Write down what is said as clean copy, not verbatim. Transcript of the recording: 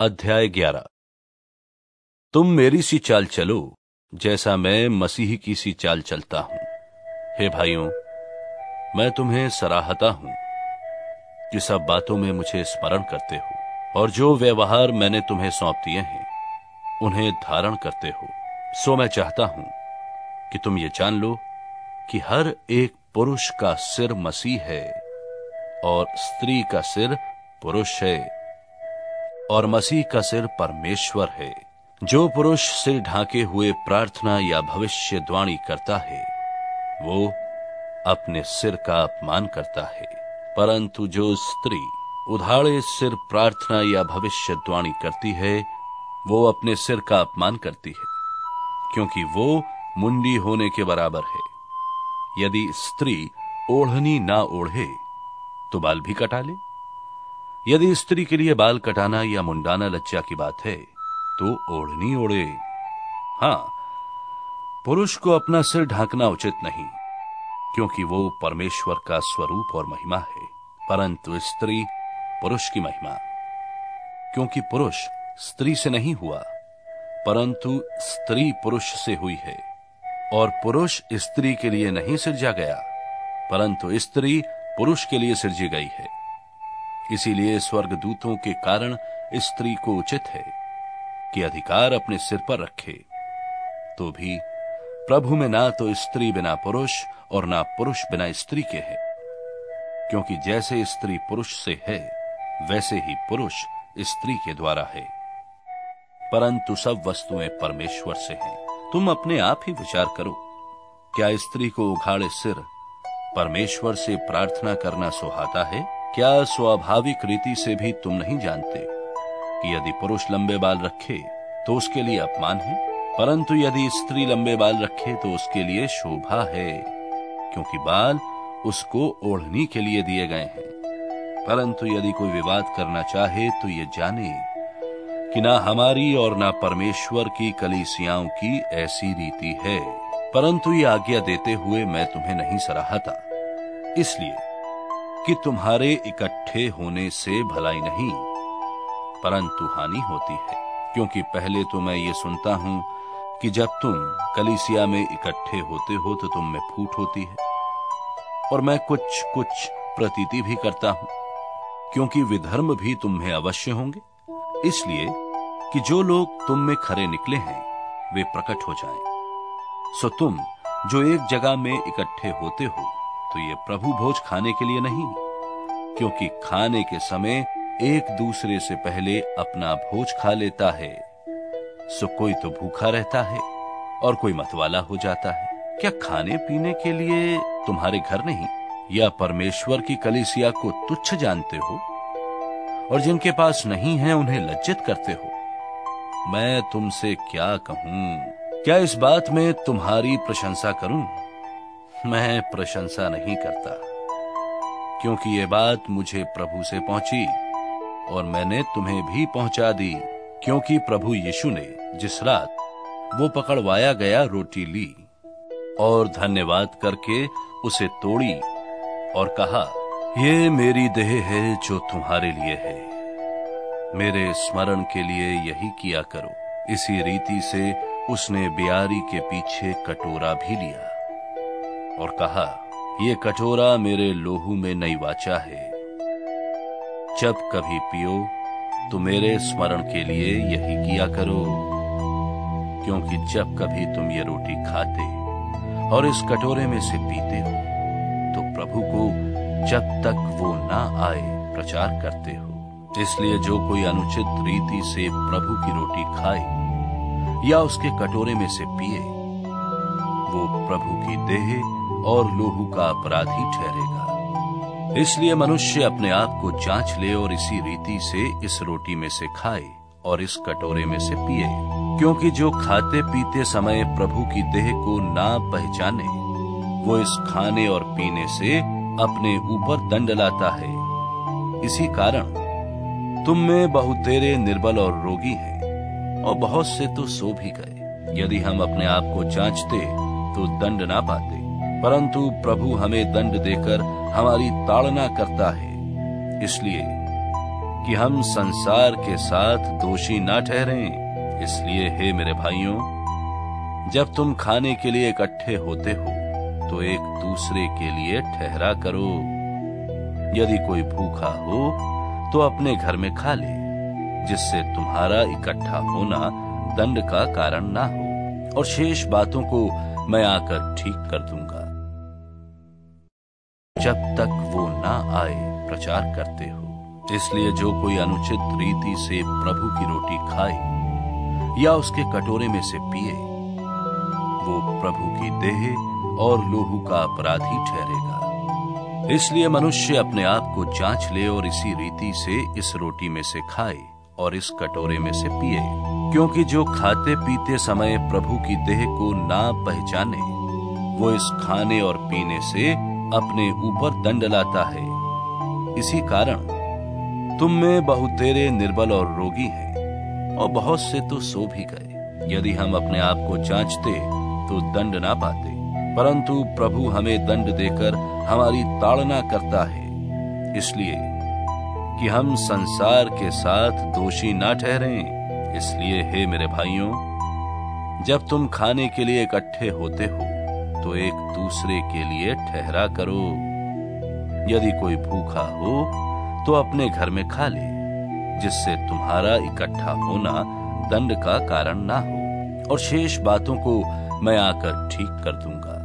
अध्याय 11। तुम मेरी सी चाल चलो जैसा मैं मसीह की सी चाल चलता हूं। हे भाइयों, मैं तुम्हें सराहता हूं कि सब बातों में मुझे स्मरण करते हो और जो व्यवहार मैंने तुम्हें सौंप दिए हैं उन्हें धारण करते हो। सो मैं चाहता हूं कि तुम ये जान लो कि हर एक पुरुष का सिर मसीह है और स्त्री का सिर पुरुष है और मसीह का सिर परमेश्वर है। जो पुरुष सिर ढांके हुए प्रार्थना या भविष्यवाणी करता है वो अपने सिर का अपमान करता है, परंतु जो स्त्री उधाड़े सिर प्रार्थना या भविष्यवाणी करती है वो अपने सिर का अपमान करती है, क्योंकि वो मुंडी होने के बराबर है। यदि स्त्री ओढ़नी ना ओढ़े तो बाल भी कटा ले। यदि स्त्री के लिए बाल कटाना या मुंडाना लज्जा की बात है तो ओढ़नी ओढ़े। हां, पुरुष को अपना सिर ढांकना उचित नहीं, क्योंकि वो परमेश्वर का स्वरूप और महिमा है, परंतु स्त्री पुरुष की महिमा। क्योंकि पुरुष स्त्री से नहीं हुआ, परंतु स्त्री पुरुष से हुई है, और पुरुष स्त्री के लिए नहीं सिरजा गया, परंतु स्त्री पुरुष के लिए सिरजी गई है। इसीलिए स्वर्गदूतों के कारण स्त्री को उचित है कि अधिकार अपने सिर पर रखे। तो भी प्रभु में ना तो स्त्री बिना पुरुष और ना पुरुष बिना स्त्री के है, क्योंकि जैसे स्त्री पुरुष से है वैसे ही पुरुष स्त्री के द्वारा है, परंतु सब वस्तुएं परमेश्वर से हैं। तुम अपने आप ही विचार करो, क्या स्त्री को उघाड़े सिर परमेश्वर से प्रार्थना करना सुहाता है? क्या स्वाभाविक रीति से भी तुम नहीं जानते कि यदि पुरुष लंबे बाल रखे तो उसके लिए अपमान है, परंतु यदि स्त्री लंबे बाल रखे तो उसके लिए शोभा है, क्योंकि बाल उसको ओढ़नी के लिए दिए गए हैं। परंतु यदि कोई विवाद करना चाहे तो ये जाने कि ना हमारी और ना परमेश्वर की कलीसियाओं की ऐसी रीति है। परंतु ये आज्ञा देते हुए मैं तुम्हें नहीं सराहता, इसलिए कि तुम्हारे इकट्ठे होने से भलाई नहीं परंतु हानि होती है। क्योंकि पहले तो मैं ये सुनता हूं कि जब तुम कलीसिया में इकट्ठे होते हो तो तुम में फूट होती है, और मैं कुछ कुछ प्रतीति भी करता हूं, क्योंकि विधर्म भी तुम में अवश्य होंगे, इसलिए कि जो लोग तुम में खरे निकले हैं वे प्रकट हो जाएं। सो तुम जो एक जगह में इकट्ठे होते हो तो ये प्रभु भोज खाने के लिए नहीं, क्योंकि खाने के समय एक दूसरे से पहले अपना भोज खा लेता है। सो कोई तो भूखा रहता है और कोई मतवाला हो जाता है। क्या खाने पीने के लिए तुम्हारे घर नहीं या परमेश्वर की कलीसिया को तुच्छ जानते हो, और जिनके पास नहीं है उन्हें लज्जित करते हो? मैं तुमसे क्या कहूं? क्या इस बात में तुम्हारी प्रशंसा करूं? मैं प्रशंसा नहीं करता, क्योंकि ये बात मुझे प्रभु से पहुंची और मैंने तुम्हें भी पहुंचा दी। क्योंकि प्रभु यीशु ने जिस रात वो पकड़वाया गया रोटी ली और धन्यवाद करके उसे तोड़ी और कहा, ये मेरी देह है जो तुम्हारे लिए है, मेरे स्मरण के लिए यही किया करो। इसी रीति से उसने बियारी के पीछे कटोरा भी लिया और कहा, ये कटोरा मेरे लोहू में नई वाचा है। जब कभी पियो तो मेरे स्मरण के लिए यही किया करो। क्योंकि जब कभी तुम ये रोटी खाते और इस कटोरे में से पीते हो तो प्रभु को जब तक वो ना आए प्रचार करते हो। इसलिए जो कोई अनुचित रीति से प्रभु की रोटी खाए या उसके कटोरे में से पिए वो प्रभु की देह और लोहू का अपराधी ठहरेगा। इसलिए मनुष्य अपने आप को जांच ले और इसी रीति से इस रोटी में से खाए और इस कटोरे में से पिए। क्योंकि जो खाते पीते समय प्रभु की देह को ना पहचाने वो इस खाने और पीने से अपने ऊपर दंड लाता है। इसी कारण तुम में बहुतेरे निर्बल और रोगी हैं और बहुत से तो सो भी गए। यदि हम अपने आप को जांचते तो दंड ना पाते, परंतु प्रभु हमें दंड देकर हमारी ताड़ना करता है। इसलिए कि हम संसार के साथ दोषी ना ठहरें। इसलिए हे मेरे भाइयों, जब तुम खाने के लिए इकट्ठे होते हो तो एक दूसरे के लिए ठहरा करो। यदि कोई भूखा हो तो अपने घर में खा ले, जिससे तुम्हारा इकट्ठा होना दंड का कारण ना हो, और शेष बातों को मैं आकर ठीक कर दूंगा। जब तक वो ना आए प्रचार करते हो। इसलिए जो कोई अनुचित रीति से प्रभु की रोटी खाए या उसके कटोरे में से पिए, वो प्रभु की देह और लोहू का अपराधी ठहरेगा। इसलिए मनुष्य अपने आप को जांच ले और इसी रीति से इस रोटी में से खाए और इस कटोरे में से पिए, क्योंकि जो खाते पीते समय प्रभु की देह को ना पहचाने, वो इस खाने और पीने से अपने ऊपर दंड लाता है। इसी कारण तुम में बहुतेरे निर्बल और रोगी हैं, और बहुत से तो सो भी गए। यदि हम अपने आप को जांचते तो दंड ना पाते, परंतु प्रभु हमें दंड देकर हमारी ताड़ना करता है, इसलिए कि हम संसार के साथ दोषी ना ठहरें। इसलिए हे मेरे भाइयों, जब तुम खाने के लिए इकट्ठे होते हो तो एक दूसरे के लिए ठहरा करो। यदि कोई भूखा हो तो अपने घर में खा ले, जिससे तुम्हारा इकट्ठा होना दंड का कारण ना हो, और शेष बातों को मैं आकर ठीक कर दूंगा।